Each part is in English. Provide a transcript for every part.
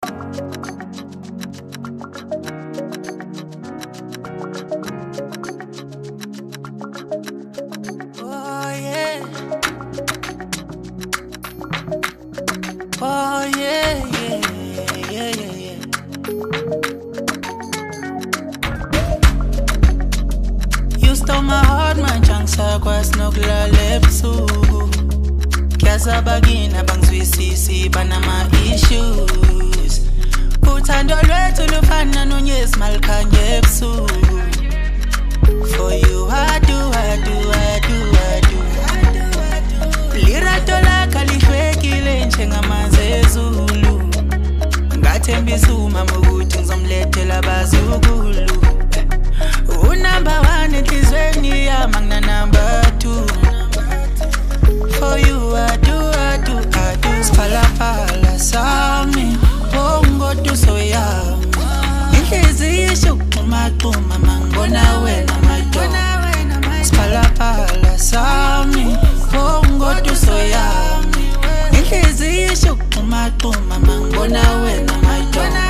Oh yeah. Oh yeah, yeah, yeah, yeah, yeah. You stole my heart, my chunks akwas nokulala ebusuku. Kuyasabagina bangizwisisi banama issues. Uthando lwethu lufana nonyezi malikhanye ebusuku. For you I do. Lirato lakho lihwekile njengamanzi ezulu. Ngathembisa umama ukuthi ngizomlethela abazukulu. Number 1 enhlizweni yami ngina number 2. For you I do. Siphalaphala sami bongodu soyami. Inhliziyo ishukumaquma mangibona wena madoda. Siphalaphala sami bongodu soyami. Inhliziyo ishukumaquma mangibona wena madoda.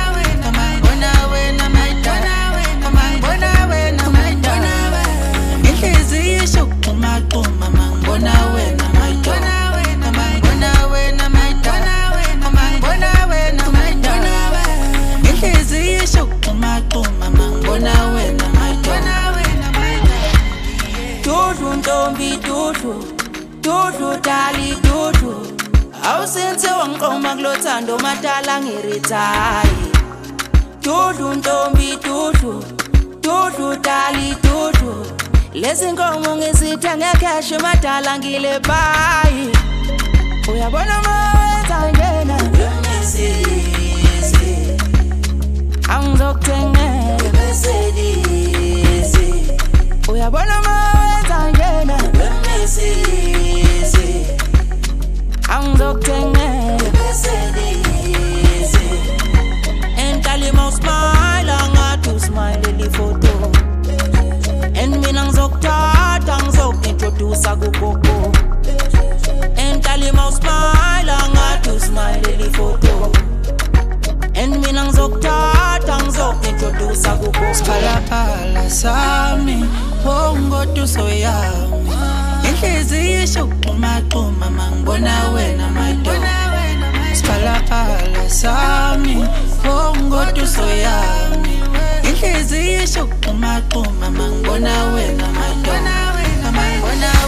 Dudu dali dudu. Awusenze wangiqoma kulothando madala ngiritayi. Dudu ntombi dudu. Dudu dali dudu. Lezi nkomo ngizitha ngecash madala ngile bayi. Uyabona mawenza ngena Mercedes. Angizokuthengela Mercedes. Uyabona mawenza ngena Mercedes. Angizokuthengela Mercedes. And Talimo smile angathi smile photo. And mina ngizokuthatha ngizokintroduce kugogo. And Talimo smile angathi smile photo. And mina ngizokuthatha ngizokintroduce kugogo. Siphalaphala sami bongodu soyami. Inhliziyo ishukumaquma mangibona wena madoda. Siphalaphala sami bongodu soyami. Inhliziyo ishukumaquma mangibona wena madoda.